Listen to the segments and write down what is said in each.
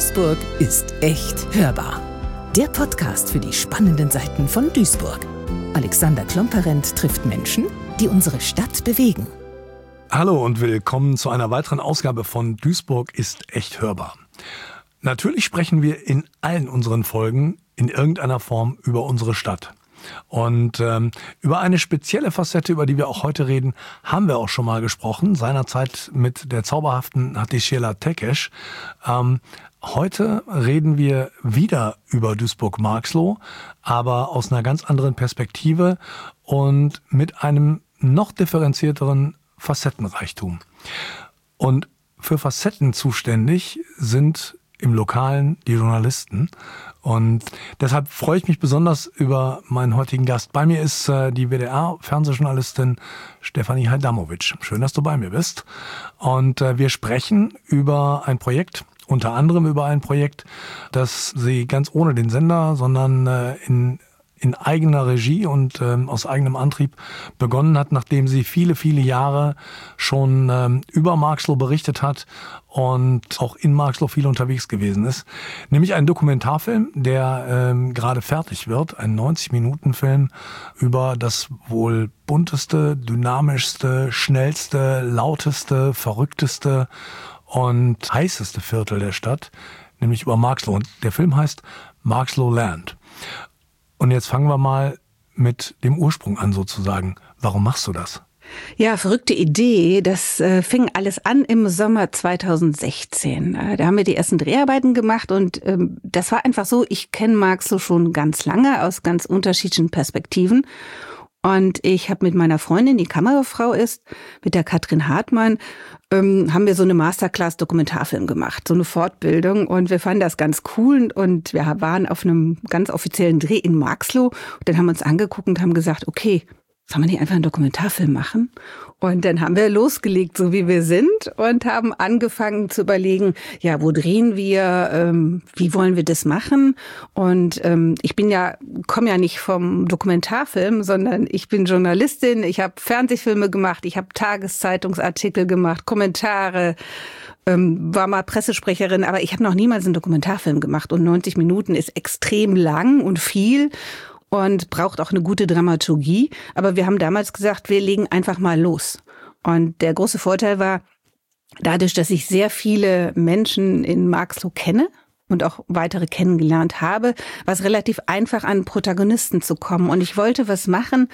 Duisburg ist echt hörbar. Der Podcast für die spannenden Seiten von Duisburg. Alexander Klomperent trifft Menschen, die unsere Stadt bewegen. Hallo und willkommen zu einer weiteren Ausgabe von Duisburg ist echt hörbar. Natürlich sprechen wir in allen unseren Folgen in irgendeiner Form über unsere Stadt. Und über eine spezielle Facette, über die wir auch heute reden, haben wir auch schon mal gesprochen, seinerzeit mit der zauberhaften Hatishela Tekeş. Heute reden wir wieder über Duisburg-Marxloh, aber aus einer ganz anderen Perspektive und mit einem noch differenzierteren Facettenreichtum. Und für Facetten zuständig sind im Lokalen die Journalisten. Und deshalb freue ich mich besonders über meinen heutigen Gast. Bei mir ist die WDR-Fernsehjournalistin Stefanie Hajdamovic. Schön, dass du bei mir bist. Und wir sprechen über ein Projekt, unter anderem über ein Projekt, das sie ganz ohne den Sender, sondern in eigener Regie und aus eigenem Antrieb begonnen hat, nachdem sie viele, viele Jahre schon über Marxloh berichtet hat und auch in Marxloh viel unterwegs gewesen ist. Nämlich ein Dokumentarfilm, der gerade fertig wird, ein 90-Minuten-Film über das wohl bunteste, dynamischste, schnellste, lauteste, verrückteste und heißeste Viertel der Stadt, nämlich über Marxloh. Und der Film heißt Marxloh Land. Und jetzt fangen wir mal mit dem Ursprung an sozusagen. Warum machst du das? Ja, verrückte Idee. Das fing alles an im Sommer 2016. Da haben wir die ersten Dreharbeiten gemacht und das war einfach so, ich kenne Marxloh schon ganz lange aus ganz unterschiedlichen Perspektiven. Und ich habe mit meiner Freundin, die Kamerafrau ist, mit der Katrin Hartmann, haben wir so eine Masterclass-Dokumentarfilm gemacht, so eine Fortbildung. Und wir fanden das ganz cool und wir waren auf einem ganz offiziellen Dreh in Marxloh. Und dann haben wir uns angeguckt und haben gesagt, okay, sollen wir nicht einfach einen Dokumentarfilm machen? Und dann haben wir losgelegt, so wie wir sind, und haben angefangen zu überlegen, ja, wo drehen wir, wie wollen wir das machen? Und ich komme ja nicht vom Dokumentarfilm, sondern ich bin Journalistin, ich habe Fernsehfilme gemacht, ich habe Tageszeitungsartikel gemacht, Kommentare, war mal Pressesprecherin, aber ich habe noch niemals einen Dokumentarfilm gemacht. Und 90 Minuten ist extrem lang und viel und braucht auch eine gute Dramaturgie. Aber wir haben damals gesagt, wir legen einfach mal los. Und der große Vorteil war, dadurch, dass ich sehr viele Menschen in Marxloh kenne und auch weitere kennengelernt habe, war es relativ einfach, an Protagonisten zu kommen. Und ich wollte was machen,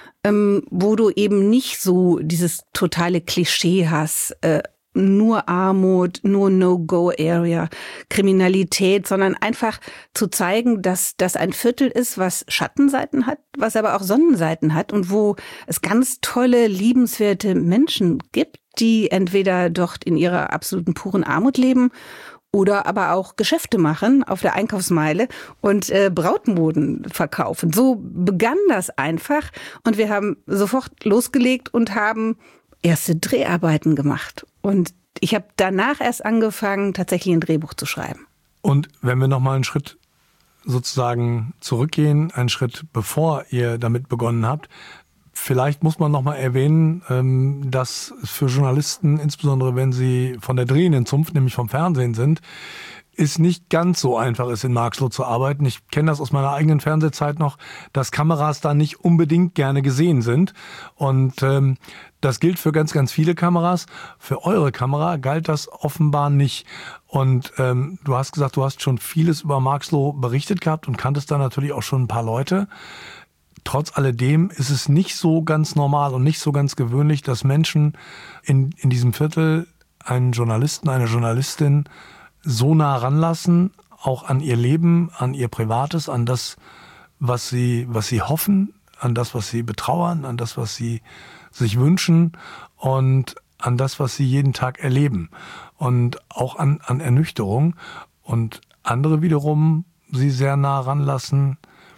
wo du eben nicht so dieses totale Klischee hast, nur Armut, nur No-Go-Area, Kriminalität, sondern einfach zu zeigen, dass das ein Viertel ist, was Schattenseiten hat, was aber auch Sonnenseiten hat und wo es ganz tolle, liebenswerte Menschen gibt, die entweder dort in ihrer absoluten puren Armut leben oder aber auch Geschäfte machen auf der Einkaufsmeile und Brautmoden verkaufen. So begann das einfach und wir haben sofort losgelegt und haben erste Dreharbeiten gemacht. Und ich habe danach erst angefangen, tatsächlich ein Drehbuch zu schreiben. Und wenn wir nochmal einen Schritt sozusagen zurückgehen, einen Schritt bevor ihr damit begonnen habt, vielleicht muss man nochmal erwähnen, dass für Journalisten, insbesondere wenn sie von der drehenden Zunft, nämlich vom Fernsehen sind, ist nicht ganz so einfach ist, in Marxloh zu arbeiten. Ich kenne das aus meiner eigenen Fernsehzeit noch, dass Kameras da nicht unbedingt gerne gesehen sind. Und das gilt für ganz, ganz viele Kameras. Für eure Kamera galt das offenbar nicht. Und du hast gesagt, du hast schon vieles über Marxloh berichtet gehabt und kanntest da natürlich auch schon ein paar Leute. Trotz alledem ist es nicht so ganz normal und nicht so ganz gewöhnlich, dass Menschen in diesem Viertel einen Journalisten, eine Journalistin so nah ranlassen, auch an ihr Leben, an ihr Privates, an das, was sie hoffen, an das, was sie betrauern, an das, was sie sich wünschen und an das, was sie jeden Tag erleben. Und auch an Ernüchterung. Und andere wiederum sie sehr nah ranlassen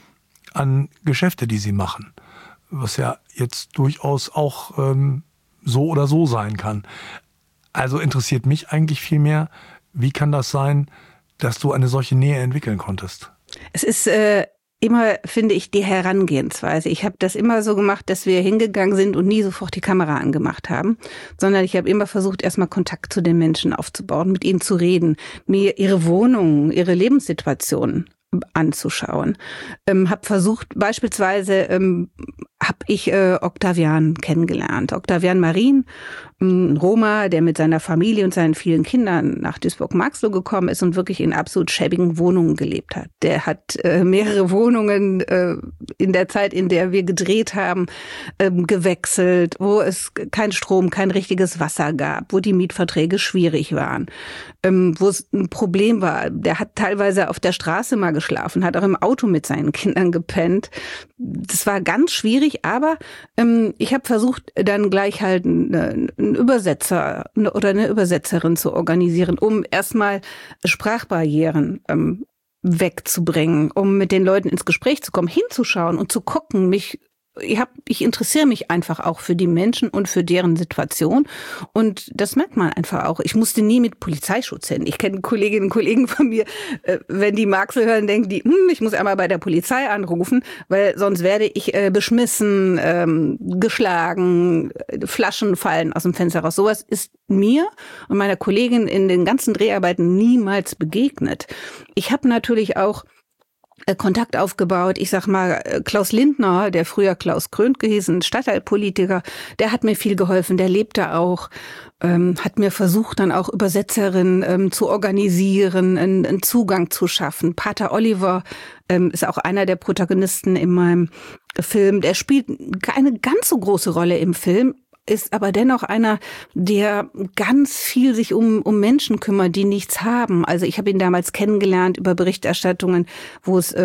an Geschäfte, die sie machen. Was ja jetzt durchaus auch so oder so sein kann. Also interessiert mich eigentlich viel mehr, wie kann das sein, dass du eine solche Nähe entwickeln konntest? Es ist immer, finde ich, die Herangehensweise. Ich habe das immer so gemacht, dass wir hingegangen sind und nie sofort die Kamera angemacht haben, sondern ich habe immer versucht, erstmal Kontakt zu den Menschen aufzubauen, mit ihnen zu reden, mir ihre Wohnungen, ihre Lebenssituationen anzuschauen. Habe versucht, beispielsweise habe ich Octavian kennengelernt. Octavian Marin, ein Roma, der mit seiner Familie und seinen vielen Kindern nach Duisburg-Marxloh gekommen ist und wirklich in absolut schäbigen Wohnungen gelebt hat. Der hat mehrere Wohnungen in der Zeit, in der wir gedreht haben, gewechselt, wo es kein Strom, kein richtiges Wasser gab, wo die Mietverträge schwierig waren, wo es ein Problem war. Der hat teilweise auf der Straße mal geschlafen, hat auch im Auto mit seinen Kindern gepennt. Das war ganz schwierig, aber ich habe versucht, dann gleich halt einen Übersetzer oder eine Übersetzerin zu organisieren, um erstmal Sprachbarrieren wegzubringen, um mit den Leuten ins Gespräch zu kommen, hinzuschauen und zu gucken, ich interessiere mich einfach auch für die Menschen und für deren Situation. Und das merkt man einfach auch. Ich musste nie mit Polizeischutz hin. Ich kenne Kolleginnen und Kollegen von mir, wenn die Marxloh hören, denken die, ich muss einmal bei der Polizei anrufen, weil sonst werde ich beschmissen, geschlagen, Flaschen fallen aus dem Fenster raus. Sowas ist mir und meiner Kollegin in den ganzen Dreharbeiten niemals begegnet. Ich habe natürlich auch Kontakt aufgebaut. Ich sag mal, Klaus Lindner, der früher Klaus Kröntke hieß, ein Stadtteilpolitiker, der hat mir viel geholfen, der lebte auch, hat mir versucht, dann auch Übersetzerin zu organisieren, einen Zugang zu schaffen. Pater Oliver ist auch einer der Protagonisten in meinem Film. Der spielt keine ganz so große Rolle im Film, ist aber dennoch einer, der ganz viel sich um Menschen kümmert, die nichts haben. Also ich habe ihn damals kennengelernt über Berichterstattungen, wo es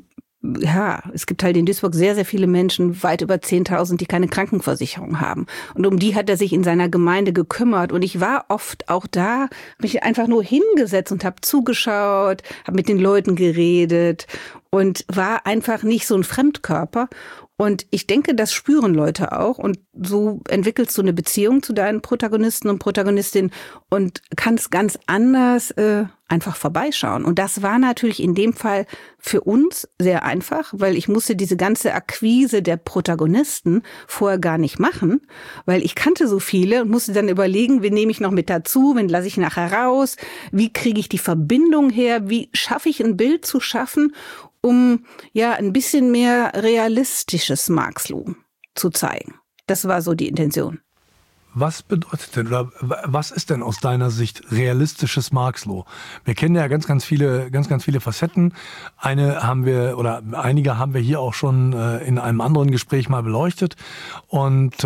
es gibt halt in Duisburg sehr, sehr viele Menschen, weit über 10.000, die keine Krankenversicherung haben. Und um die hat er sich in seiner Gemeinde gekümmert. Und ich war oft auch da, habe mich einfach nur hingesetzt und habe zugeschaut, habe mit den Leuten geredet und war einfach nicht so ein Fremdkörper. Und ich denke, das spüren Leute auch. Und so entwickelst du eine Beziehung zu deinen Protagonisten und Protagonistinnen und kannst ganz anders einfach vorbeischauen. Und das war natürlich in dem Fall für uns sehr einfach, weil ich musste diese ganze Akquise der Protagonisten vorher gar nicht machen, weil ich kannte so viele und musste dann überlegen, wen nehme ich noch mit dazu, wen lasse ich nachher raus, wie kriege ich die Verbindung her, wie schaffe ich ein Bild zu schaffen, um ja ein bisschen mehr realistisches Marxloh zu zeigen. Das war so die Intention. Was bedeutet denn oder was ist denn aus deiner Sicht realistisches Marxloh? Wir kennen ja ganz viele Facetten. Einige haben wir hier auch schon in einem anderen Gespräch mal beleuchtet. Und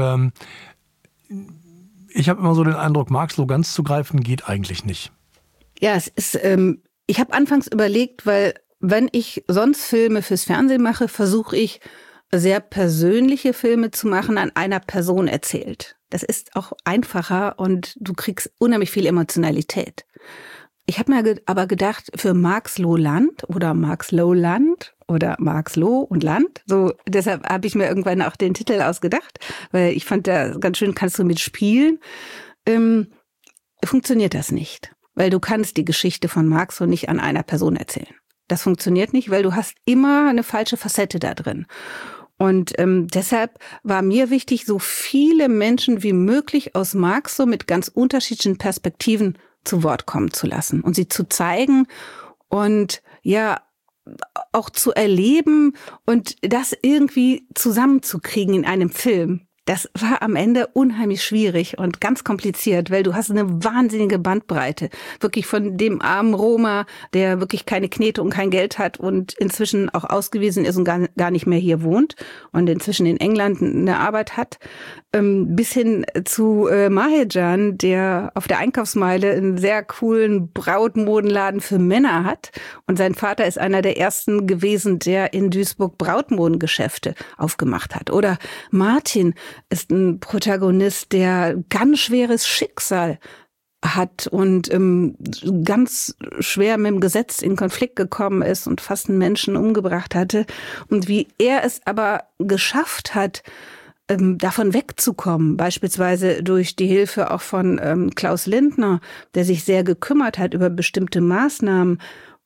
ich habe immer so den Eindruck, Marxloh ganz zu greifen geht eigentlich nicht. Ja, es ist. Ich habe anfangs überlegt, weil wenn ich sonst Filme fürs Fernsehen mache, versuche ich sehr persönliche Filme zu machen, an einer Person erzählt. Das ist auch einfacher und du kriegst unheimlich viel Emotionalität. Ich habe mir aber gedacht, für Marxloh-Land oder Marxloh-Land oder Marxloh und Land, so deshalb habe ich mir irgendwann auch den Titel ausgedacht, weil ich fand, da ganz schön kannst du mitspielen. Funktioniert das nicht, weil du kannst die Geschichte von Marxloh nicht an einer Person erzählen. Das funktioniert nicht, weil du hast immer eine falsche Facette da drin. Und deshalb war mir wichtig, so viele Menschen wie möglich aus Marxloh mit ganz unterschiedlichen Perspektiven zu Wort kommen zu lassen und sie zu zeigen und ja auch zu erleben und das irgendwie zusammenzukriegen in einem Film. Das war am Ende unheimlich schwierig und ganz kompliziert, weil du hast eine wahnsinnige Bandbreite. Wirklich von dem armen Roma, der wirklich keine Knete und kein Geld hat und inzwischen auch ausgewiesen ist und gar nicht mehr hier wohnt und inzwischen in England eine Arbeit hat, bis hin zu Mahejan, der auf der Einkaufsmeile einen sehr coolen Brautmodenladen für Männer hat. Und sein Vater ist einer der ersten gewesen, der in Duisburg Brautmodengeschäfte aufgemacht hat. Oder Martin ist ein Protagonist, der ganz schweres Schicksal hat und ganz schwer mit dem Gesetz in Konflikt gekommen ist und fast einen Menschen umgebracht hatte. Und wie er es aber geschafft hat, davon wegzukommen, beispielsweise durch die Hilfe auch von Klaus Lindner, der sich sehr gekümmert hat über bestimmte Maßnahmen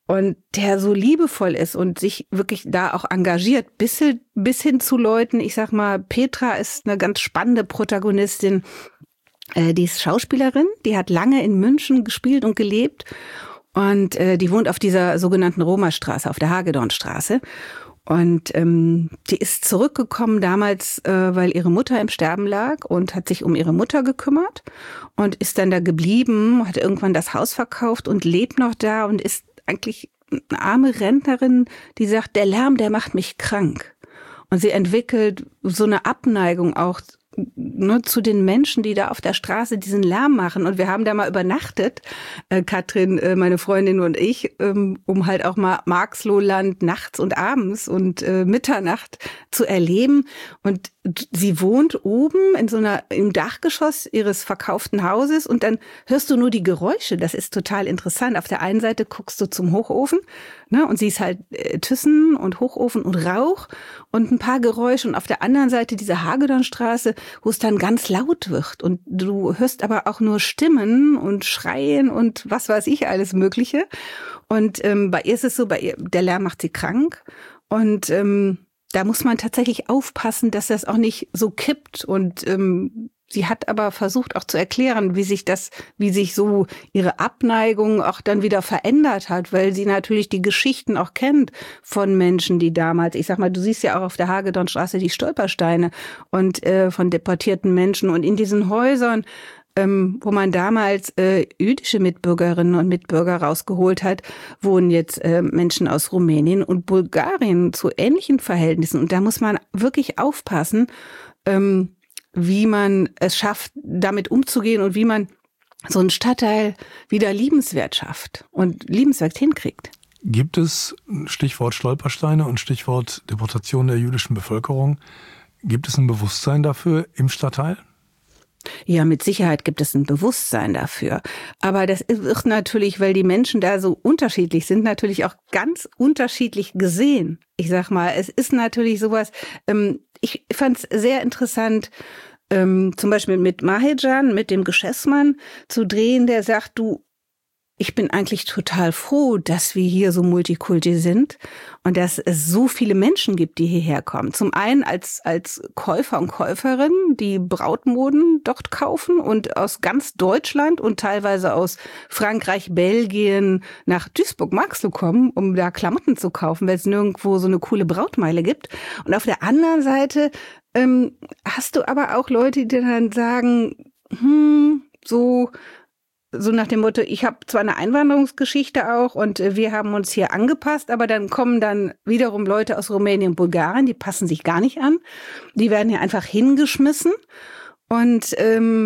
Und der so liebevoll ist und sich wirklich da auch engagiert, bis hin zu Leuten, ich sag mal, Petra ist eine ganz spannende Protagonistin, die ist Schauspielerin, die hat lange in München gespielt und gelebt und die wohnt auf dieser sogenannten Roma-Straße, auf der Hagedornstraße. Und die ist zurückgekommen damals, weil ihre Mutter im Sterben lag und hat sich um ihre Mutter gekümmert und ist dann da geblieben, hat irgendwann das Haus verkauft und lebt noch da und ist eigentlich eine arme Rentnerin, die sagt, der Lärm, der macht mich krank. Und sie entwickelt so eine Abneigung auch zu den Menschen, die da auf der Straße diesen Lärm machen. Und wir haben da mal übernachtet, Katrin, meine Freundin und ich, um halt auch mal Marxlohland nachts und abends und Mitternacht zu erleben. Und sie wohnt oben im Dachgeschoss ihres verkauften Hauses und dann hörst du nur die Geräusche. Das ist total interessant. Auf der einen Seite guckst du zum Hochofen, ne, und siehst halt Thyssen und Hochofen und Rauch und ein paar Geräusche. Und auf der anderen Seite diese Hagedornstraße, wo es dann ganz laut wird. Und du hörst aber auch nur Stimmen und Schreien und was weiß ich, alles Mögliche. Und bei ihr ist es so, der Lärm macht sie krank. Und da muss man tatsächlich aufpassen, dass das auch nicht so kippt. Und sie hat aber versucht auch zu erklären, wie sich so ihre Abneigung auch dann wieder verändert hat, weil sie natürlich die Geschichten auch kennt von Menschen, die damals, ich sag mal, du siehst ja auch auf der Hagedornstraße die Stolpersteine und von deportierten Menschen und in diesen Häusern, wo man damals jüdische Mitbürgerinnen und Mitbürger rausgeholt hat, wohnen jetzt Menschen aus Rumänien und Bulgarien zu ähnlichen Verhältnissen. Und da muss man wirklich aufpassen, wie man es schafft, damit umzugehen und wie man so einen Stadtteil wieder liebenswert schafft und liebenswert hinkriegt. Gibt es, Stichwort Stolpersteine und Stichwort Deportation der jüdischen Bevölkerung, gibt es ein Bewusstsein dafür im Stadtteil? Ja, mit Sicherheit gibt es ein Bewusstsein dafür. Aber das wird natürlich, weil die Menschen da so unterschiedlich sind, natürlich auch ganz unterschiedlich gesehen. Ich sag mal, es ist natürlich sowas, ich fand es sehr interessant, zum Beispiel mit Mahejan, mit dem Geschäftsmann, zu drehen, der sagt, du, ich bin eigentlich total froh, dass wir hier so Multikulti sind und dass es so viele Menschen gibt, die hierher kommen. Zum einen als Käufer und Käuferin, die Brautmoden dort kaufen und aus ganz Deutschland und teilweise aus Frankreich, Belgien nach Duisburg-Marxloh kommen, um da Klamotten zu kaufen, weil es nirgendwo so eine coole Brautmeile gibt. Und auf der anderen Seite hast du aber auch Leute, die dann sagen, so nach dem Motto, ich habe zwar eine Einwanderungsgeschichte auch und wir haben uns hier angepasst, aber dann kommen dann wiederum Leute aus Rumänien und Bulgarien, die passen sich gar nicht an. Die werden hier einfach hingeschmissen und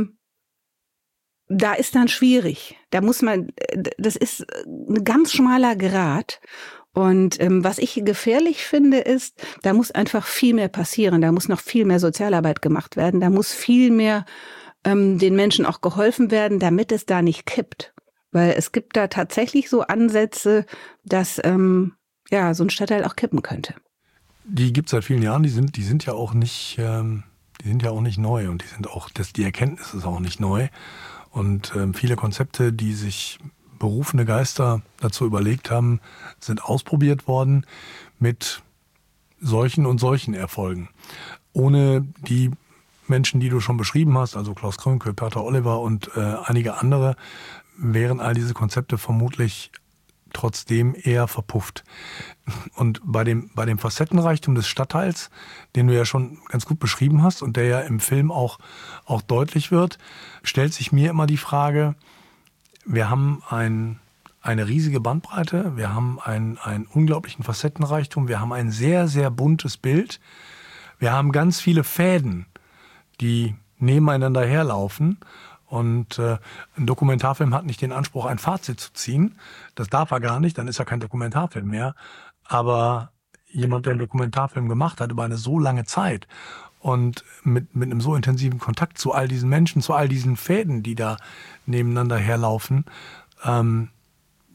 da ist dann schwierig. Da muss man, das ist ein ganz schmaler Grat. Und was ich gefährlich finde, ist, da muss einfach viel mehr passieren. Da muss noch viel mehr Sozialarbeit gemacht werden. Da muss viel mehr den Menschen auch geholfen werden, damit es da nicht kippt. Weil es gibt da tatsächlich so Ansätze, dass so ein Stadtteil auch kippen könnte. Die gibt es seit vielen Jahren, die sind ja auch nicht neu und die Erkenntnis ist auch nicht neu. Und viele Konzepte, die sich berufene Geister dazu überlegt haben, sind ausprobiert worden mit solchen und solchen Erfolgen. Ohne die Menschen, die du schon beschrieben hast, also Klaus Krönke, Peter Oliver und einige andere, wären all diese Konzepte vermutlich trotzdem eher verpufft. Und bei dem Facettenreichtum des Stadtteils, den du ja schon ganz gut beschrieben hast und der ja im Film auch deutlich wird, stellt sich mir immer die Frage, wir haben eine riesige Bandbreite, wir haben einen unglaublichen Facettenreichtum, wir haben ein sehr, sehr buntes Bild, wir haben ganz viele Fäden, die nebeneinander herlaufen. Und ein Dokumentarfilm hat nicht den Anspruch, ein Fazit zu ziehen. Das darf er gar nicht, dann ist er kein Dokumentarfilm mehr. Aber jemand, der einen Dokumentarfilm gemacht hat über eine so lange Zeit und mit einem so intensiven Kontakt zu all diesen Menschen, zu all diesen Fäden, die da nebeneinander herlaufen,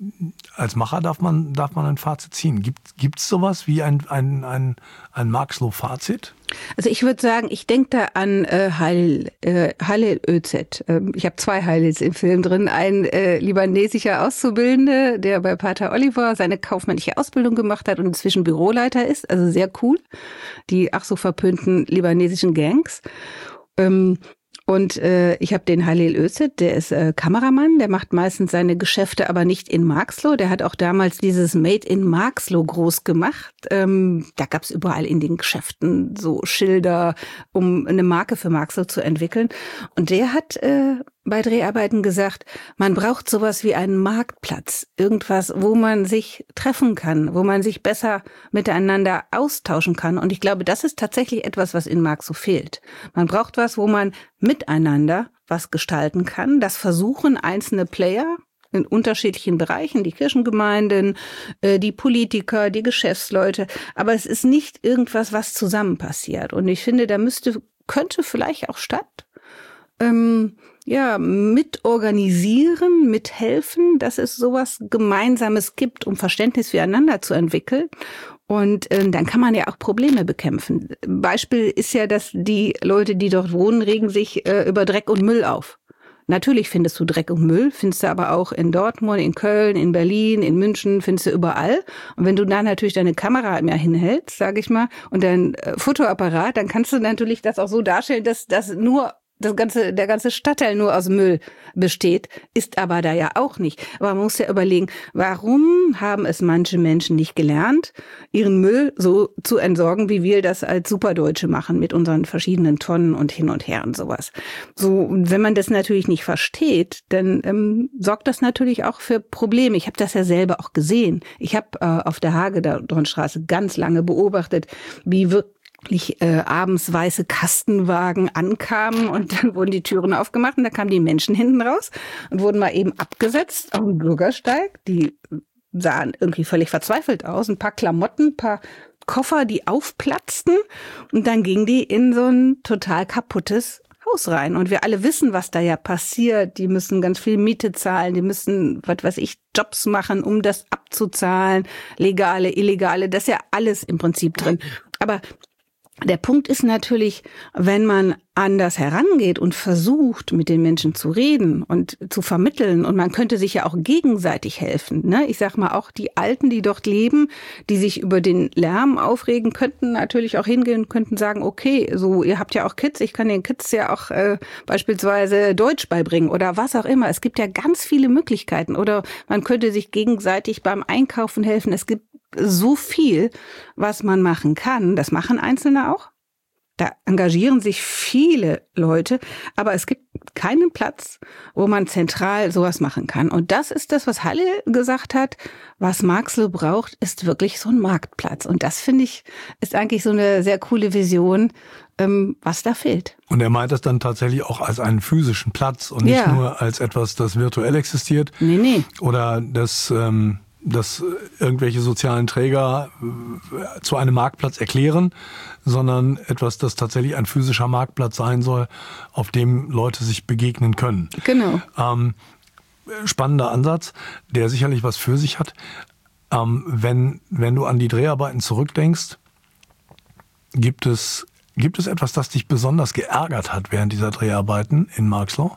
als Macher darf man ein Fazit ziehen. Gibt's sowas wie ein Marxloh-Fazit? Also ich würde sagen, ich denke da an Halil Özet. Ich habe 2 Halils im Film drin. Ein libanesischer Auszubildende, der bei Pater Oliver seine kaufmännische Ausbildung gemacht hat und inzwischen Büroleiter ist. Also sehr cool. Die ach so verpönten libanesischen Gangs. Und ich habe den Halil Özet, der ist Kameramann, der macht meistens seine Geschäfte aber nicht in Marxloh. Der hat auch damals dieses Made in Marxloh groß gemacht. Da gab's überall in den Geschäften so Schilder, um eine Marke für Marxloh zu entwickeln. Und der hat bei Dreharbeiten gesagt, man braucht sowas wie einen Marktplatz. Irgendwas, wo man sich treffen kann, wo man sich besser miteinander austauschen kann. Und ich glaube, das ist tatsächlich etwas, was in Marxloh fehlt. Man braucht was, wo man miteinander was gestalten kann. Das versuchen einzelne Player in unterschiedlichen Bereichen, die Kirchengemeinden, die Politiker, die Geschäftsleute. Aber es ist nicht irgendwas, was zusammen passiert. Und ich finde, da könnte vielleicht auch Stadt mitorganisieren, mithelfen, dass es sowas Gemeinsames gibt, um Verständnis füreinander zu entwickeln. Und dann kann man ja auch Probleme bekämpfen. Beispiel ist ja, dass die Leute, die dort wohnen, regen sich über Dreck und Müll auf. Natürlich findest du Dreck und Müll, findest du aber auch in Dortmund, in Köln, in Berlin, in München, findest du überall. Und wenn du da natürlich deine Kamera mehr hinhältst, sage ich mal, und dein Fotoapparat, dann kannst du natürlich das auch so darstellen, dass das nur der ganze Stadtteil nur aus Müll besteht, ist aber da ja auch nicht. Aber man muss ja überlegen, warum haben es manche Menschen nicht gelernt, ihren Müll so zu entsorgen, wie wir das als Superdeutsche machen, mit unseren verschiedenen Tonnen und hin und her und sowas. So, wenn man das natürlich nicht versteht, dann sorgt das natürlich auch für Probleme. Ich habe das ja selber auch gesehen. Ich habe auf der Hagedornstraße ganz lange beobachtet, wie abends weiße Kastenwagen ankamen und dann wurden die Türen aufgemacht und da kamen die Menschen hinten raus und wurden mal eben abgesetzt auf dem Bürgersteig. Die sahen irgendwie völlig verzweifelt aus. Ein paar Klamotten, ein paar Koffer, die aufplatzten und dann gingen die in so ein total kaputtes Haus rein. Und wir alle wissen, was da ja passiert. Die müssen ganz viel Miete zahlen, die müssen, Jobs machen, um das abzuzahlen. Legale, illegale, das ist ja alles im Prinzip drin. Aber der Punkt ist natürlich, wenn man anders herangeht und versucht, mit den Menschen zu reden und zu vermitteln, und man könnte sich ja auch gegenseitig helfen, ne? Ich sag mal, auch die Alten, die dort leben, die sich über den Lärm aufregen, könnten natürlich auch hingehen, könnten sagen, okay, so, ihr habt ja auch Kids, ich kann den Kids ja auch beispielsweise Deutsch beibringen oder was auch immer. Es gibt ja ganz viele Möglichkeiten. Oder man könnte sich gegenseitig beim Einkaufen helfen. Es gibt so viel, was man machen kann. Das machen Einzelne auch. Da engagieren sich viele Leute, aber es gibt keinen Platz, wo man zentral sowas machen kann. Und das ist das, was Halle gesagt hat. Was Marxloh braucht, ist wirklich so ein Marktplatz. Und das, finde ich, ist eigentlich so eine sehr coole Vision, was da fehlt. Und er meint das dann tatsächlich auch als einen physischen Platz und nicht nur als etwas, das virtuell existiert. Nee. Oder das dass irgendwelche sozialen Träger zu einem Marktplatz erklären, sondern etwas, das tatsächlich ein physischer Marktplatz sein soll, auf dem Leute sich begegnen können. Genau. Spannender Ansatz, der sicherlich was für sich hat. Wenn du an die Dreharbeiten zurückdenkst, gibt es etwas, das dich besonders geärgert hat während dieser Dreharbeiten in Marxloh?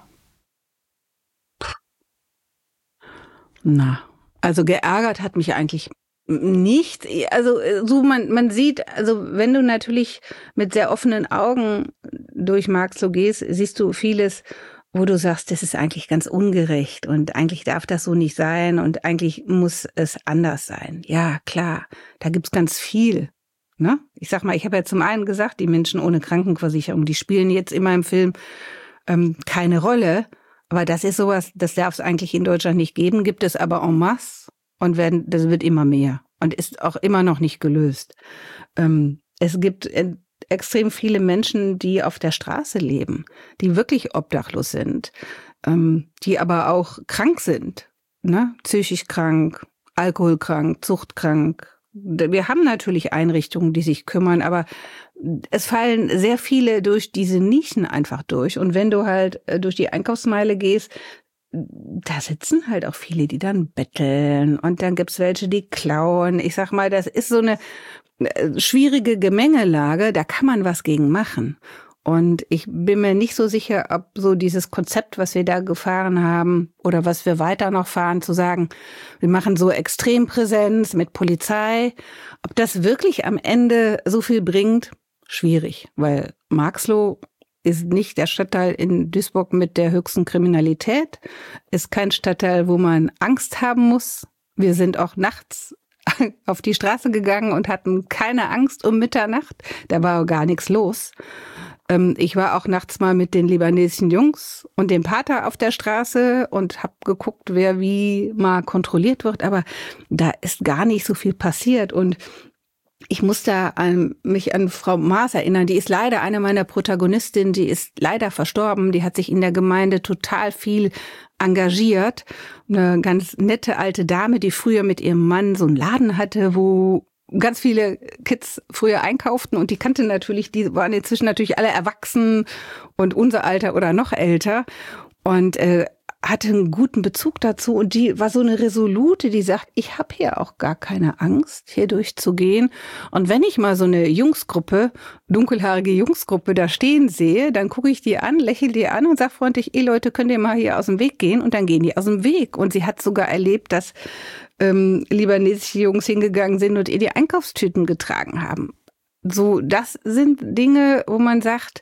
Also geärgert hat mich eigentlich nicht. Also so man sieht, also wenn du natürlich mit sehr offenen Augen durch Marxloh gehst, siehst du vieles, wo du sagst, das ist eigentlich ganz ungerecht und eigentlich darf das so nicht sein und eigentlich muss es anders sein. Ja, klar, da gibt's ganz viel. Ne? Ich sag mal, ich habe ja zum einen gesagt, die Menschen ohne Krankenversicherung, die spielen jetzt in meinem Film keine Rolle. Aber das ist sowas, das darf es eigentlich in Deutschland nicht geben, gibt es aber en masse und das wird immer mehr und ist auch immer noch nicht gelöst. Es gibt extrem viele Menschen, die auf der Straße leben, die wirklich obdachlos sind, die aber auch krank sind, ne? Psychisch krank, alkoholkrank, suchtkrank. Wir haben natürlich Einrichtungen, die sich kümmern, aber es fallen sehr viele durch diese Nischen einfach durch. Und wenn du halt durch die Einkaufsmeile gehst, da sitzen halt auch viele, die dann betteln und dann gibt's welche, die klauen. Ich sag mal, das ist so eine schwierige Gemengelage, da kann man was gegen machen. Und ich bin mir nicht so sicher, ob so dieses Konzept, was wir da gefahren haben oder was wir weiter noch fahren, zu sagen, wir machen so Extrempräsenz mit Polizei, ob das wirklich am Ende so viel bringt, schwierig. Weil Marxloh ist nicht der Stadtteil in Duisburg mit der höchsten Kriminalität, ist kein Stadtteil, wo man Angst haben muss. Wir sind auch nachts auf die Straße gegangen und hatten keine Angst um Mitternacht. Da war gar nichts los. Ich war auch nachts mal mit den libanesischen Jungs und dem Pater auf der Straße und habe geguckt, wer wie mal kontrolliert wird. Aber da ist gar nicht so viel passiert. Und ich muss da mich an Frau Maas erinnern. Die ist leider eine meiner Protagonistinnen. Die ist leider verstorben. Die hat sich in der Gemeinde total viel engagiert. Eine ganz nette alte Dame, die früher mit ihrem Mann so einen Laden hatte, wo ganz viele Kids früher einkauften und die kannte natürlich, die waren inzwischen natürlich alle erwachsen und unser Alter oder noch älter und hatte einen guten Bezug dazu und die war so eine Resolute, die sagt, ich habe hier auch gar keine Angst, hier durchzugehen. Und wenn ich mal so eine Jungsgruppe, dunkelhaarige Jungsgruppe da stehen sehe, dann gucke ich die an, lächle die an und sage freundlich, Leute, könnt ihr mal hier aus dem Weg gehen? Und dann gehen die aus dem Weg. Und sie hat sogar erlebt, dass libanesische Jungs hingegangen sind und ihr die Einkaufstüten getragen haben. So, das sind Dinge, wo man sagt,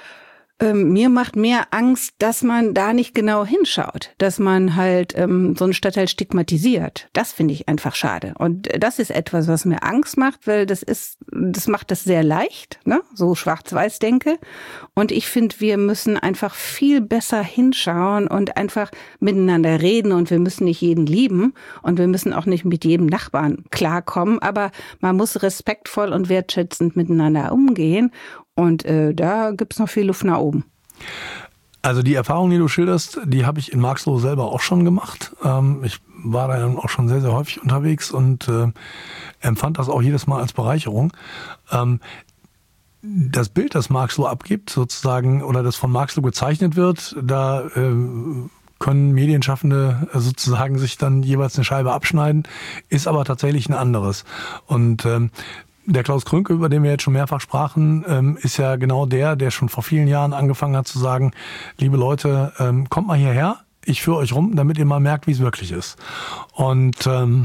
mir macht mehr Angst, dass man da nicht genau hinschaut, dass man halt so einen Stadtteil stigmatisiert. Das finde ich einfach schade. Und das ist etwas, was mir Angst macht, weil das macht das sehr leicht, ne? So Schwarz-Weiß-Denke. Und ich finde, wir müssen einfach viel besser hinschauen und einfach miteinander reden und wir müssen nicht jeden lieben und wir müssen auch nicht mit jedem Nachbarn klarkommen, aber man muss respektvoll und wertschätzend miteinander umgehen. Und da gibt's noch viel Luft nach oben. Also die Erfahrung, die du schilderst, die habe ich in Marxloh selber auch schon gemacht. Ich war da auch schon sehr, sehr häufig unterwegs und empfand das auch jedes Mal als Bereicherung. Das Bild, das Marxloh abgibt, sozusagen, oder das von Marxloh gezeichnet wird, da können Medienschaffende sozusagen sich dann jeweils eine Scheibe abschneiden, ist aber tatsächlich ein anderes. Und der Klaus Krönke, über den wir jetzt schon mehrfach sprachen, ist ja genau der schon vor vielen Jahren angefangen hat zu sagen, liebe Leute, kommt mal hierher, ich führe euch rum, damit ihr mal merkt, wie es wirklich ist. Und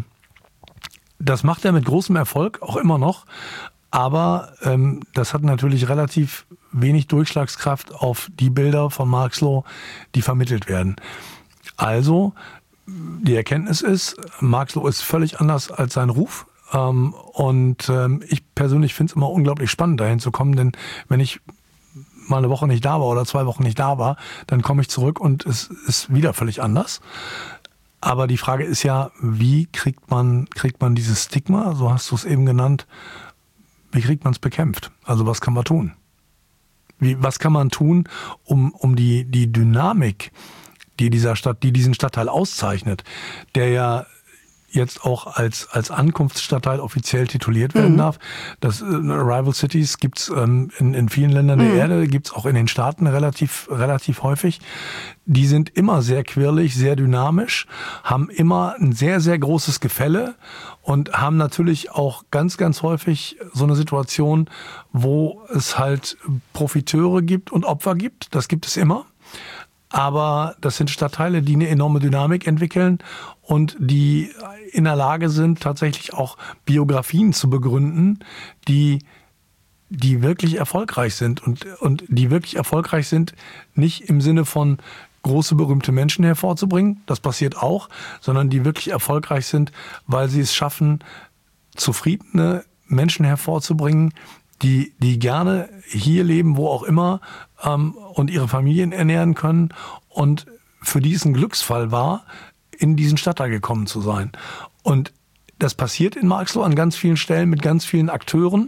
das macht er mit großem Erfolg, auch immer noch. Aber das hat natürlich relativ wenig Durchschlagskraft auf die Bilder von Marxloh, die vermittelt werden. Also, die Erkenntnis ist, Marxloh ist völlig anders als sein Ruf. Und ich persönlich finde es immer unglaublich spannend, dahin zu kommen, denn wenn ich mal eine Woche nicht da war oder 2 Wochen nicht da war, dann komme ich zurück und es ist wieder völlig anders. Aber die Frage ist ja, wie kriegt man dieses Stigma, so hast du es eben genannt, wie kriegt man es bekämpft? Also was kann man tun? Was kann man tun, um die Dynamik, die diesen Stadtteil auszeichnet, der ja jetzt auch als Ankunftsstadtteil offiziell tituliert werden darf. Das Rival Cities gibt's in vielen Ländern der Erde, gibt's auch in den Staaten relativ häufig. Die sind immer sehr quirlig, sehr dynamisch, haben immer ein sehr, sehr großes Gefälle und haben natürlich auch ganz, ganz häufig so eine Situation, wo es halt Profiteure gibt und Opfer gibt. Das gibt es immer. Aber das sind Stadtteile, die eine enorme Dynamik entwickeln und die in der Lage sind, tatsächlich auch Biografien zu begründen, die wirklich erfolgreich sind. Und die wirklich erfolgreich sind, nicht im Sinne von große, berühmte Menschen hervorzubringen, das passiert auch, sondern die wirklich erfolgreich sind, weil sie es schaffen, zufriedene Menschen hervorzubringen, die gerne hier leben, wo auch immer, und ihre Familien ernähren können und für die es ein Glücksfall war, in diesen Stadtteil gekommen zu sein. Und das passiert in Marxloh an ganz vielen Stellen mit ganz vielen Akteuren.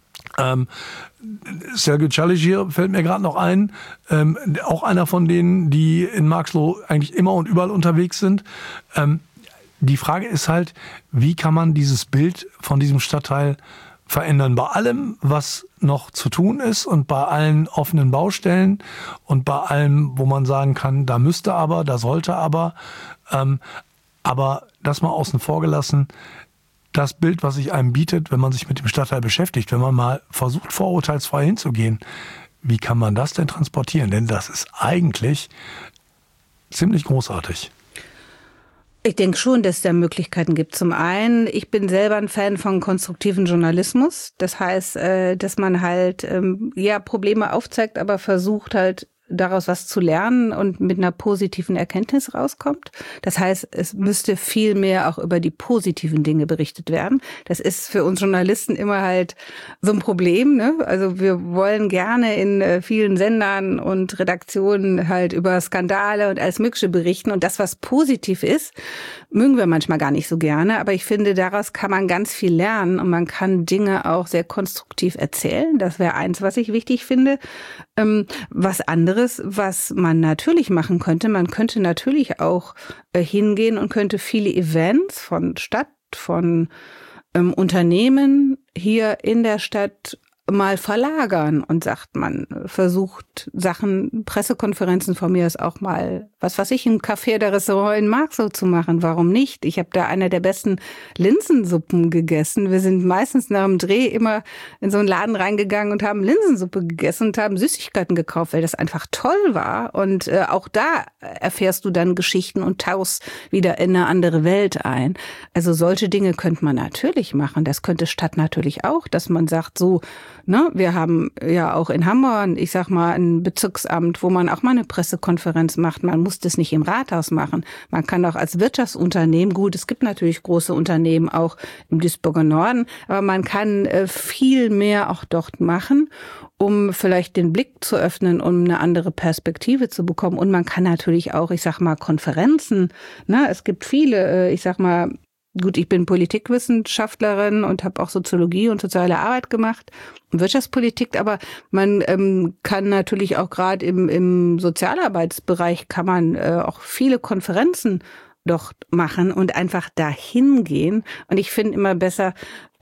Sergej Chalishir fällt mir gerade noch ein, auch einer von denen, die in Marxloh eigentlich immer und überall unterwegs sind. Die Frage ist halt, wie kann man dieses Bild von diesem Stadtteil verändern bei allem, was noch zu tun ist und bei allen offenen Baustellen und bei allem, wo man sagen kann, da müsste aber, da sollte aber das mal außen vor gelassen, das Bild, was sich einem bietet, wenn man sich mit dem Stadtteil beschäftigt, wenn man mal versucht, vorurteilsfrei hinzugehen, wie kann man das denn transportieren? Denn das ist eigentlich ziemlich großartig. Ich denke schon, dass es da Möglichkeiten gibt. Zum einen, ich bin selber ein Fan von konstruktiven Journalismus. Das heißt, dass man halt Probleme aufzeigt, aber versucht halt daraus was zu lernen und mit einer positiven Erkenntnis rauskommt. Das heißt, es müsste viel mehr auch über die positiven Dinge berichtet werden. Das ist für uns Journalisten immer halt so ein Problem, ne? Also wir wollen gerne in vielen Sendern und Redaktionen halt über Skandale und alles Mögliche berichten. Und das, was positiv ist, mögen wir manchmal gar nicht so gerne. Aber ich finde, daraus kann man ganz viel lernen und man kann Dinge auch sehr konstruktiv erzählen. Das wäre eins, was ich wichtig finde. Was anderes, was man natürlich machen könnte, man könnte natürlich auch hingehen und könnte viele Events von Stadt, von Unternehmen hier in der Stadt mal verlagern und sagt, man versucht Sachen, Pressekonferenzen von mir ist auch mal, was weiß ich, im Café oder Restaurant in Marxloh zu machen. Warum nicht? Ich habe da eine der besten Linsensuppen gegessen. Wir sind meistens nach dem Dreh immer in so einen Laden reingegangen und haben Linsensuppe gegessen und haben Süßigkeiten gekauft, weil das einfach toll war. Und auch da erfährst du dann Geschichten und tauchst wieder in eine andere Welt ein. Also solche Dinge könnte man natürlich machen. Das könnte Stadt natürlich auch, dass man sagt, so, ne, wir haben ja auch in Hamburg, ich sag mal, ein Bezirksamt, wo man auch mal eine Pressekonferenz macht. Man muss das nicht im Rathaus machen. Man kann auch als Wirtschaftsunternehmen, gut, es gibt natürlich große Unternehmen auch im Duisburger Norden, aber man kann viel mehr auch dort machen, um vielleicht den Blick zu öffnen, um eine andere Perspektive zu bekommen. Und man kann natürlich auch, ich sag mal, Konferenzen, ne, es gibt viele, ich sag mal, gut, ich bin Politikwissenschaftlerin und habe auch Soziologie und soziale Arbeit gemacht, Wirtschaftspolitik, aber man kann natürlich auch gerade im Sozialarbeitsbereich kann man auch viele Konferenzen dort machen und einfach dahin gehen. Und ich finde immer besser,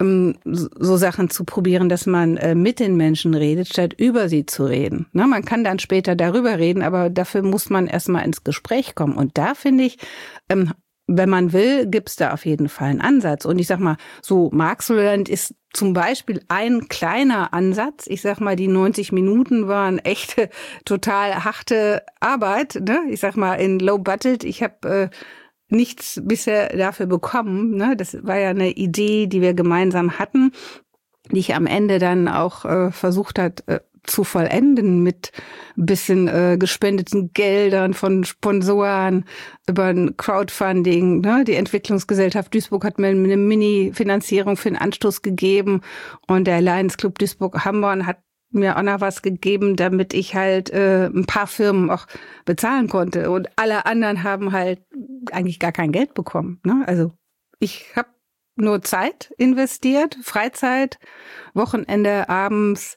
so Sachen zu probieren, dass man mit den Menschen redet, statt über sie zu reden. Na, man kann dann später darüber reden, aber dafür muss man erstmal ins Gespräch kommen. Und da finde ich, wenn man will, gibt's da auf jeden Fall einen Ansatz. Und ich sag mal, so Marxloh ist zum Beispiel ein kleiner Ansatz. Ich sag mal, die 90 Minuten waren echte, total harte Arbeit. Ne? Ich sag mal, in Low Budget. Ich habe nichts bisher dafür bekommen. Ne? Das war ja eine Idee, die wir gemeinsam hatten, die ich am Ende dann auch versucht hat zu vollenden mit ein bisschen gespendeten Geldern von Sponsoren über ein Crowdfunding. Ne? Die Entwicklungsgesellschaft Duisburg hat mir eine Mini-Finanzierung für den Anstoß gegeben und der Lions Club Duisburg-Hamborn hat mir auch noch was gegeben, damit ich halt ein paar Firmen auch bezahlen konnte. Und alle anderen haben halt eigentlich gar kein Geld bekommen. Ne? Also ich habe nur Zeit investiert, Freizeit, Wochenende, abends,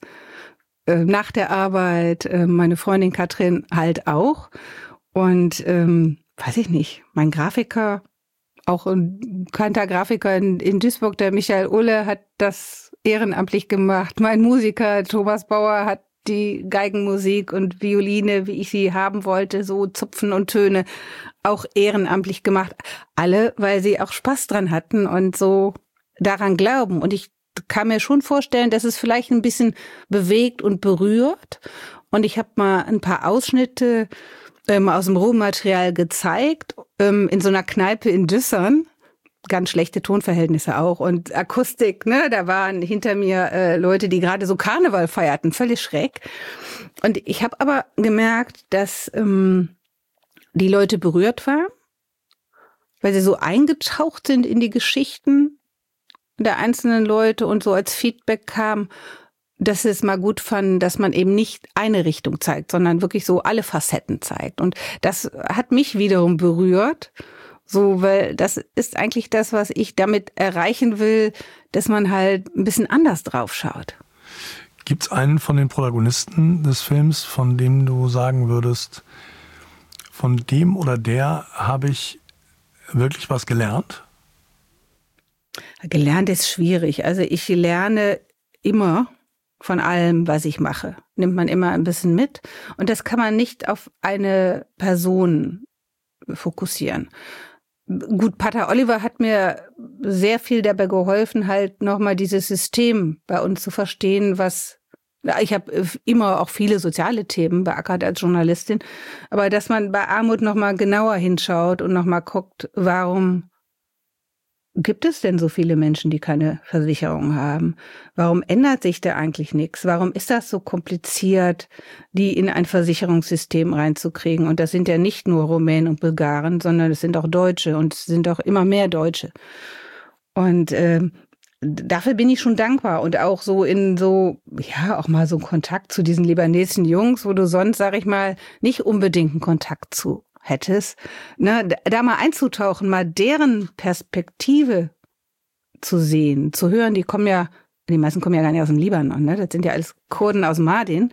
nach der Arbeit, meine Freundin Katrin halt auch. Und weiß ich nicht, mein Grafiker, auch ein bekannter Grafiker in Duisburg, der Michael Ulle, hat das ehrenamtlich gemacht. Mein Musiker Thomas Bauer hat die Geigenmusik und Violine, wie ich sie haben wollte, so Zupfen und Töne, auch ehrenamtlich gemacht. Alle, weil sie auch Spaß dran hatten und so daran glauben. Und ich kann mir schon vorstellen, dass es vielleicht ein bisschen bewegt und berührt. Und ich habe mal ein paar Ausschnitte aus dem Rohmaterial gezeigt, in so einer Kneipe in Düssern. Ganz schlechte Tonverhältnisse auch und Akustik, ne? Da waren hinter mir Leute, die gerade so Karneval feierten, völlig schräg. Und ich habe aber gemerkt, dass die Leute berührt waren, weil sie so eingetaucht sind in die Geschichten der einzelnen Leute und so als Feedback kam, dass sie es mal gut fanden, dass man eben nicht eine Richtung zeigt, sondern wirklich so alle Facetten zeigt. Und das hat mich wiederum berührt, so, weil das ist eigentlich das, was ich damit erreichen will, dass man halt ein bisschen anders drauf schaut. Gibt es einen von den Protagonisten des Films, von dem du sagen würdest, von dem oder der habe ich wirklich was gelernt? Gelernt ist schwierig. Also ich lerne immer von allem, was ich mache. Nimmt man immer ein bisschen mit. Und das kann man nicht auf eine Person fokussieren. Gut, Pater Oliver hat mir sehr viel dabei geholfen, halt nochmal dieses System bei uns zu verstehen, ich habe immer auch viele soziale Themen beackert als Journalistin, aber dass man bei Armut nochmal genauer hinschaut und nochmal guckt, warum gibt es denn so viele Menschen, die keine Versicherung haben? Warum ändert sich da eigentlich nichts? Warum ist das so kompliziert, die in ein Versicherungssystem reinzukriegen? Und das sind ja nicht nur Rumänen und Bulgaren, sondern es sind auch Deutsche und es sind auch immer mehr Deutsche. Und dafür bin ich schon dankbar und auch so auch mal so Kontakt zu diesen libanesischen Jungs, wo du sonst, sag ich mal, nicht unbedingt einen Kontakt zu hättest, ne, da mal einzutauchen, mal deren Perspektive zu sehen, zu hören. Die meisten kommen ja gar nicht aus dem Libanon, ne? Das sind ja alles Kurden aus Mardin,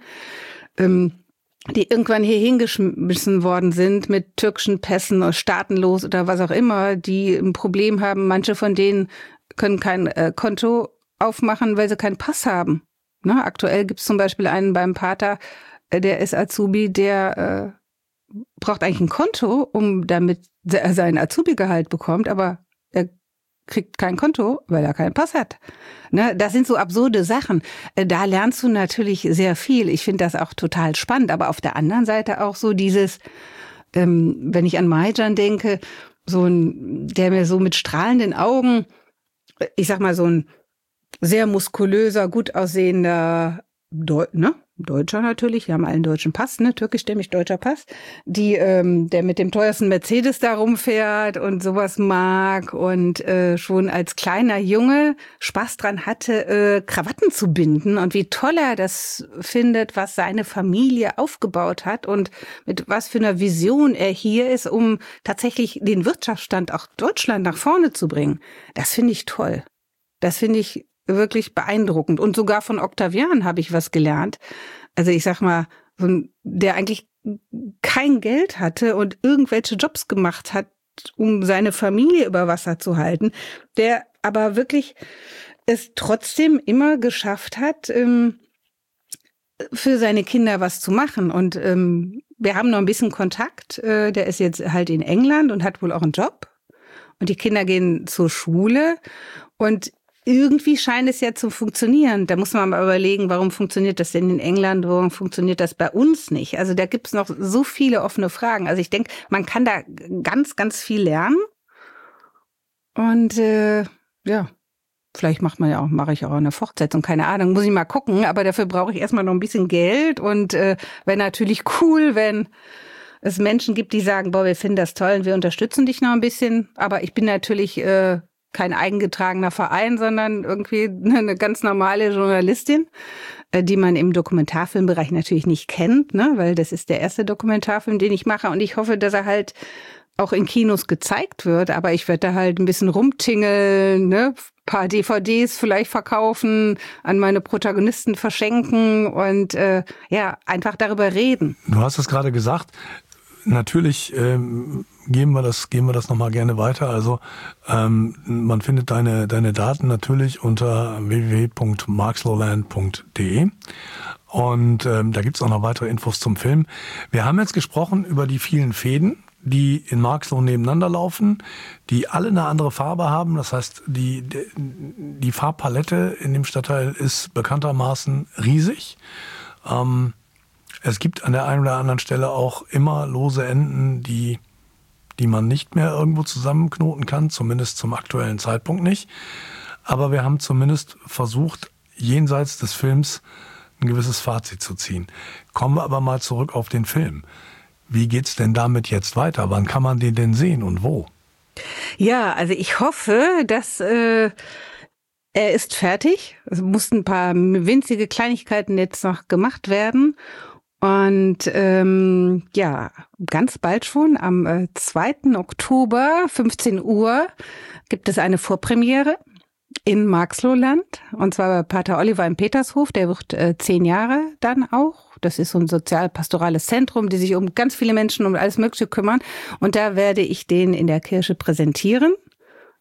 die irgendwann hier hingeschmissen worden sind mit türkischen Pässen oder staatenlos oder was auch immer, die ein Problem haben. Manche von denen können kein Konto aufmachen, weil sie keinen Pass haben. Ne? Aktuell gibt es zum Beispiel einen beim Pater, der ist Azubi, der braucht eigentlich ein Konto, damit er sein Azubi-Gehalt bekommt, aber er kriegt kein Konto, weil er keinen Pass hat. Ne, das sind so absurde Sachen. Da lernst du natürlich sehr viel. Ich finde das auch total spannend, aber auf der anderen Seite auch so dieses, wenn ich an Marjan denke, der mir so mit strahlenden Augen, ich sag mal so ein sehr muskulöser, gut aussehender Deutscher natürlich, wir haben einen deutschen Pass, ne, türkischstämmig deutscher Pass, der mit dem teuersten Mercedes da rumfährt und sowas mag und schon als kleiner Junge Spaß dran hatte, Krawatten zu binden und wie toll er das findet, was seine Familie aufgebaut hat und mit was für einer Vision er hier ist, um tatsächlich den Wirtschaftsstand auch Deutschland nach vorne zu bringen. Das finde ich toll. Das finde ich wirklich beeindruckend. Und sogar von Octavian habe ich was gelernt. Also ich sag mal, der eigentlich kein Geld hatte und irgendwelche Jobs gemacht hat, um seine Familie über Wasser zu halten, der aber wirklich es trotzdem immer geschafft hat, für seine Kinder was zu machen. Und wir haben noch ein bisschen Kontakt. Der ist jetzt halt in England und hat wohl auch einen Job. Und die Kinder gehen zur Schule und irgendwie scheint es ja zu funktionieren. Da muss man mal überlegen, warum funktioniert das denn in England, warum funktioniert das bei uns nicht? Also da gibt es noch so viele offene Fragen. Also ich denke, man kann da ganz, ganz viel lernen. Und vielleicht mache ich auch eine Fortsetzung, keine Ahnung, muss ich mal gucken. Aber dafür brauche ich erstmal noch ein bisschen Geld. Und wäre natürlich cool, wenn es Menschen gibt, die sagen, boah, wir finden das toll und wir unterstützen dich noch ein bisschen. Aber ich bin natürlich kein eigengetragener Verein, sondern irgendwie eine ganz normale Journalistin, die man im Dokumentarfilmbereich natürlich nicht kennt, ne? Weil das ist der erste Dokumentarfilm, den ich mache und ich hoffe, dass er halt auch in Kinos gezeigt wird, aber ich werde da halt ein bisschen rumtingeln, ne? Paar DVDs vielleicht verkaufen, an meine Protagonisten verschenken und einfach darüber reden. Du hast es gerade gesagt, natürlich geben wir das nochmal gerne weiter. Also man findet deine Daten natürlich unter www.markslowland.de und da gibt's auch noch weitere Infos zum Film. Wir haben jetzt gesprochen über die vielen Fäden, die in Marxloh nebeneinander laufen, die alle eine andere Farbe haben. Das heißt, die Farbpalette in dem Stadtteil ist bekanntermaßen riesig. Es gibt an der einen oder anderen Stelle auch immer lose Enden, die man nicht mehr irgendwo zusammenknoten kann, zumindest zum aktuellen Zeitpunkt nicht. Aber wir haben zumindest versucht, jenseits des Films ein gewisses Fazit zu ziehen. Kommen wir aber mal zurück auf den Film. Wie geht's denn damit jetzt weiter? Wann kann man den denn sehen und wo? Ja, also ich hoffe, dass er ist fertig. Es mussten ein paar winzige Kleinigkeiten jetzt noch gemacht werden. Und ganz bald schon, am 2. Oktober, 15 Uhr, gibt es eine Vorpremiere in Marxlohland. Und zwar bei Pater Oliver im Petershof. Der wird 10 Jahre dann auch. Das ist so ein sozial-pastorales Zentrum, die sich um ganz viele Menschen, um alles Mögliche kümmern. Und da werde ich den in der Kirche präsentieren.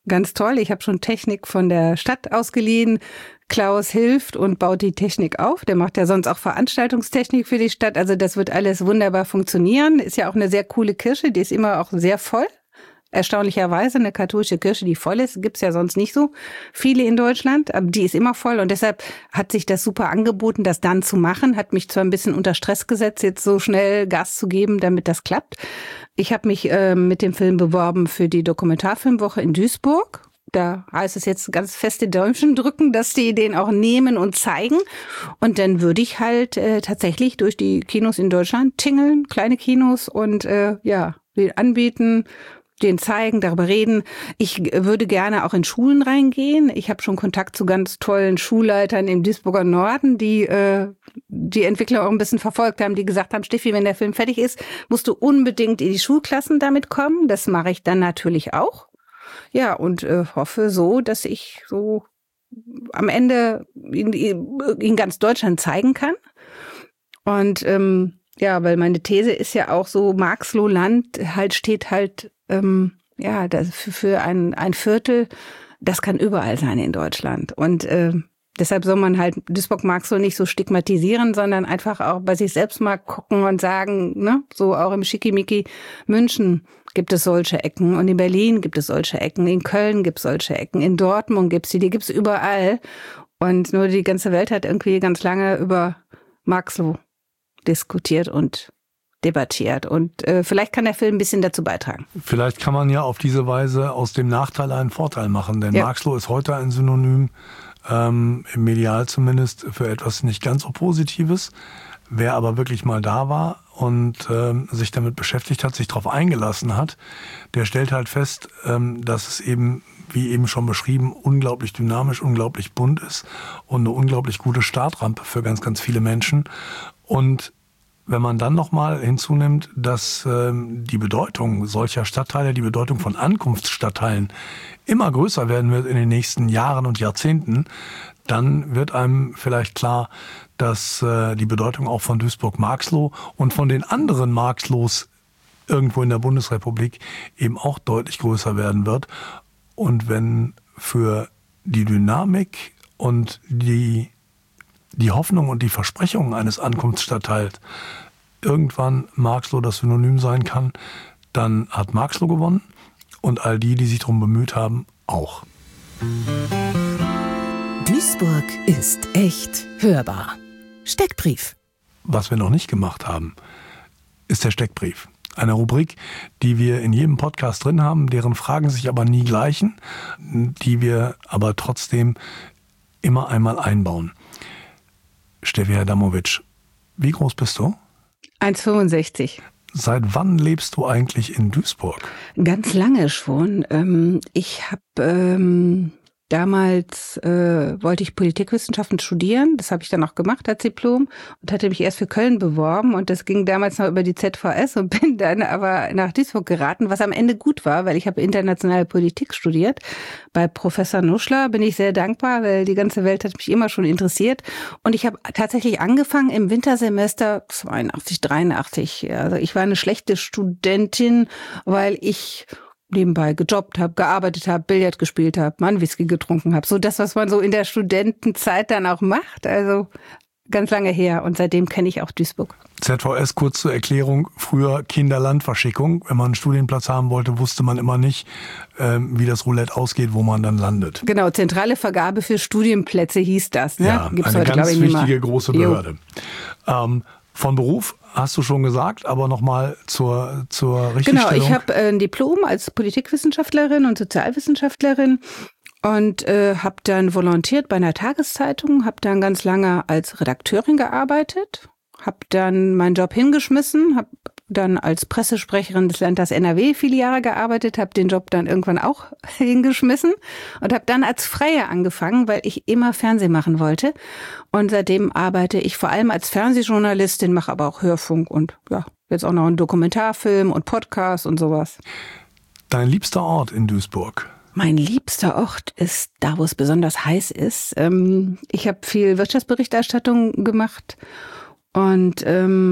ganz toll. Ich habe schon Technik von der Stadt ausgeliehen. Klaus hilft und baut die Technik auf. Der macht ja sonst auch Veranstaltungstechnik für die Stadt. Also das wird alles wunderbar funktionieren. Ist ja auch eine sehr coole Kirche. Die ist immer auch sehr voll. Erstaunlicherweise eine katholische Kirche, die voll ist. Gibt's ja sonst nicht so viele in Deutschland. Aber die ist immer voll. Und deshalb hat sich das super angeboten, das dann zu machen. Hat mich zwar ein bisschen unter Stress gesetzt, jetzt so schnell Gas zu geben, damit das klappt. Ich habe mich mit dem Film beworben für die Dokumentarfilmwoche in Duisburg. Da heißt es jetzt ganz feste Däumchen drücken, dass die den auch nehmen und zeigen. Und dann würde ich halt tatsächlich durch die Kinos in Deutschland tingeln, kleine Kinos und den anbieten, den zeigen, darüber reden. Ich würde gerne auch in Schulen reingehen. Ich habe schon Kontakt zu ganz tollen Schulleitern im Duisburger Norden, die die Entwicklung auch ein bisschen verfolgt haben, die gesagt haben, Steffi, wenn der Film fertig ist, musst du unbedingt in die Schulklassen damit kommen. Das mache ich dann natürlich auch. Ja, und hoffe so, dass ich so am Ende in ganz Deutschland zeigen kann. Und weil meine These ist ja auch so, Marxloh-Land halt steht halt das für ein Viertel, das kann überall sein in Deutschland. Und deshalb soll man halt Duisburg-Marxloh nicht so stigmatisieren, sondern einfach auch bei sich selbst mal gucken und sagen, ne, so auch im Schickimicki München gibt es solche Ecken und in Berlin gibt es solche Ecken, in Köln gibt es solche Ecken, in Dortmund gibt's die gibt's überall. Und nur die ganze Welt hat irgendwie ganz lange über Marxloh diskutiert und debattiert. Und vielleicht kann der Film ein bisschen dazu beitragen. Vielleicht kann man ja auf diese Weise aus dem Nachteil einen Vorteil machen, denn Marxloh ist heute ein Synonym, medial zumindest, für etwas nicht ganz so Positives. Wer aber wirklich mal da war und sich damit beschäftigt hat, sich darauf eingelassen hat, der stellt halt fest, dass es eben, wie eben schon beschrieben, unglaublich dynamisch, unglaublich bunt ist und eine unglaublich gute Startrampe für ganz, ganz viele Menschen. Und wenn man dann nochmal hinzunimmt, dass die Bedeutung solcher Stadtteile, die Bedeutung von Ankunftsstadtteilen immer größer werden wird in den nächsten Jahren und Jahrzehnten, dann wird einem vielleicht klar, dass die Bedeutung auch von Duisburg-Marxloh und von den anderen Marxlohs irgendwo in der Bundesrepublik eben auch deutlich größer werden wird. Und wenn für die Dynamik und die Hoffnung und die Versprechungen eines Ankunftsstadtteils irgendwann Marxloh das Synonym sein kann, dann hat Marxloh gewonnen und all die, die sich darum bemüht haben, auch. Duisburg ist echt hörbar. Steckbrief. Was wir noch nicht gemacht haben, ist der Steckbrief. Eine Rubrik, die wir in jedem Podcast drin haben, deren Fragen sich aber nie gleichen, die wir aber trotzdem immer einmal einbauen. Steffi Adamowitsch, wie groß bist du? 1,65. Seit wann lebst du eigentlich in Duisburg? Ganz lange schon. Ich habe damals wollte ich Politikwissenschaften studieren. Das habe ich dann auch gemacht als Diplom und hatte mich erst für Köln beworben. Und das ging damals noch über die ZVS und bin dann aber nach Duisburg geraten, was am Ende gut war, weil ich habe internationale Politik studiert. Bei Professor Nuschler bin ich sehr dankbar, weil die ganze Welt hat mich immer schon interessiert. Und ich habe tatsächlich angefangen im Wintersemester 82, 83. Also ich war eine schlechte Studentin, weil ich nebenbei gejobbt habe, gearbeitet habe, Billard gespielt habe, mal einen Whisky getrunken habe. So das, was man so in der Studentenzeit dann auch macht. Also ganz lange her. Und seitdem kenne ich auch Duisburg. ZVS, kurz zur Erklärung, früher Kinderlandverschickung. Wenn man einen Studienplatz haben wollte, wusste man immer nicht, wie das Roulette ausgeht, wo man dann landet. Genau, zentrale Vergabe für Studienplätze hieß das. Ne? Ja, gibt's eine heute, ganz glaube ich, wichtige große Behörde. Von Beruf hast du schon gesagt, aber nochmal zur Richtigstellung. Genau, ich habe ein Diplom als Politikwissenschaftlerin und Sozialwissenschaftlerin und habe dann volontiert bei einer Tageszeitung, habe dann ganz lange als Redakteurin gearbeitet, habe dann meinen Job hingeschmissen, habe dann als Pressesprecherin des Landtags NRW viele Jahre gearbeitet, habe den Job dann irgendwann auch hingeschmissen und habe dann als Freie angefangen, weil ich immer Fernsehen machen wollte. Und seitdem arbeite ich vor allem als Fernsehjournalistin, mache aber auch Hörfunk und ja, jetzt auch noch einen Dokumentarfilm und Podcast und sowas. Dein liebster Ort in Duisburg? Mein liebster Ort ist da, wo es besonders heiß ist. Ich habe viel Wirtschaftsberichterstattung gemacht und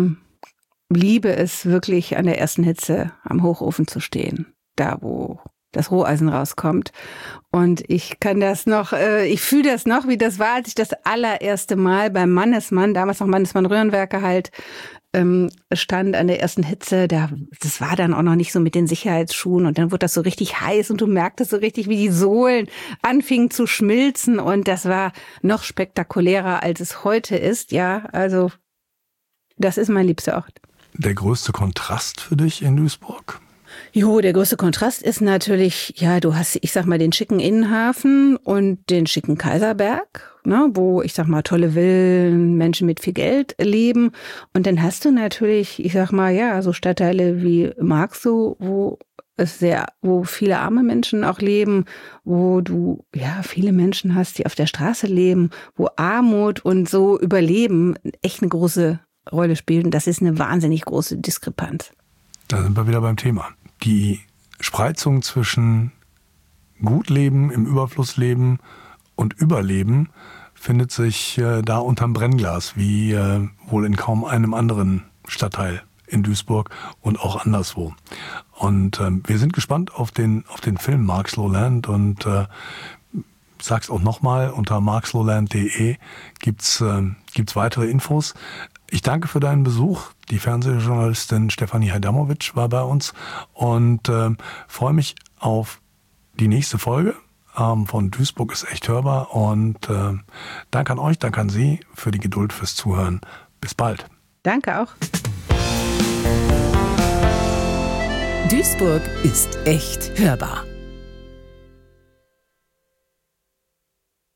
liebe es wirklich, an der ersten Hitze am Hochofen zu stehen. Da, wo das Roheisen rauskommt. Und ich kann das noch, ich fühle das noch, wie das war, als ich das allererste Mal beim Mannesmann, damals noch Mannesmann Röhrenwerke halt, stand an der ersten Hitze. Das war dann auch noch nicht so mit den Sicherheitsschuhen und dann wurde das so richtig heiß und du merktest so richtig, wie die Sohlen anfingen zu schmilzen und das war noch spektakulärer, als es heute ist. Ja, also das ist mein liebster Ort. Der größte Kontrast für dich in Duisburg? Jo, der größte Kontrast ist natürlich, ja, du hast, ich sag mal, den schicken Innenhafen und den schicken Kaiserberg, ne, wo, ich sag mal, tolle Villen, Menschen mit viel Geld leben. Und dann hast du natürlich, ich sag mal, ja, so Stadtteile wie Marxloh, wo viele arme Menschen auch leben, wo du, ja, viele Menschen hast, die auf der Straße leben, wo Armut und so Überleben echt eine große Rolle spielen. Das ist eine wahnsinnig große Diskrepanz. Da sind wir wieder beim Thema. Die Spreizung zwischen Gutleben, im Überfluss leben und Überleben findet sich da unterm Brennglas, wie wohl in kaum einem anderen Stadtteil in Duisburg und auch anderswo. Und wir sind gespannt auf den Film Marxloh Land und sag's auch nochmal, unter marxlohland.de gibt's weitere Infos. Ich danke für deinen Besuch. Die Fernsehjournalistin Stefanie Hajdamovic war bei uns und freue mich auf die nächste Folge von Duisburg ist echt hörbar. Und danke an euch, danke an Sie für die Geduld, fürs Zuhören. Bis bald. Danke auch. Duisburg ist echt hörbar.